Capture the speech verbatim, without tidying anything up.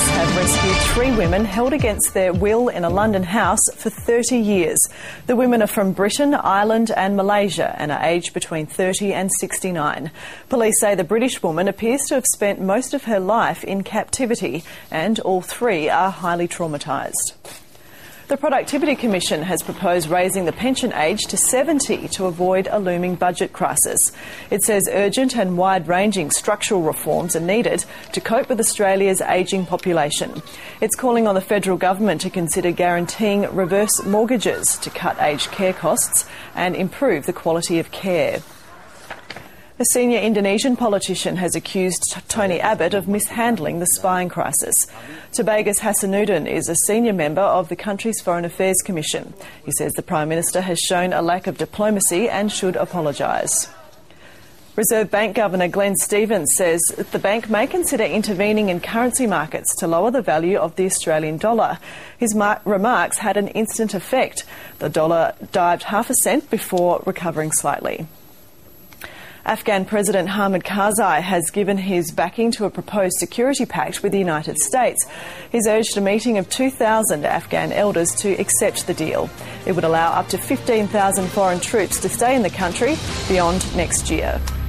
police have rescued three women held against their will in a London house for thirty years. The women are from Britain, Ireland and Malaysia and are aged between thirty and sixty-nine. Police say the British woman appears to have spent most of her life in captivity, and all three are highly traumatised. The Productivity Commission has proposed raising the pension age to seventy to avoid a looming budget crisis. It says urgent and wide-ranging structural reforms are needed to cope with Australia's ageing population. It's calling on the federal government to consider guaranteeing reverse mortgages to cut aged care costs and improve the quality of care. A senior Indonesian politician has accused Tony Abbott of mishandling the spying crisis. Tobagas Hasanuddin is a senior member of the country's Foreign Affairs Commission. He says the Prime Minister has shown a lack of diplomacy and should apologise. Reserve Bank Governor Glenn Stevens says the bank may consider intervening in currency markets to lower the value of the Australian dollar. His mar- remarks had an instant effect. The dollar dived half a cent before recovering slightly. Afghan President Hamid Karzai has given his backing to a proposed security pact with the United States. He's urged a meeting of two thousand Afghan elders to accept the deal. It would allow up to fifteen thousand foreign troops to stay in the country beyond next year.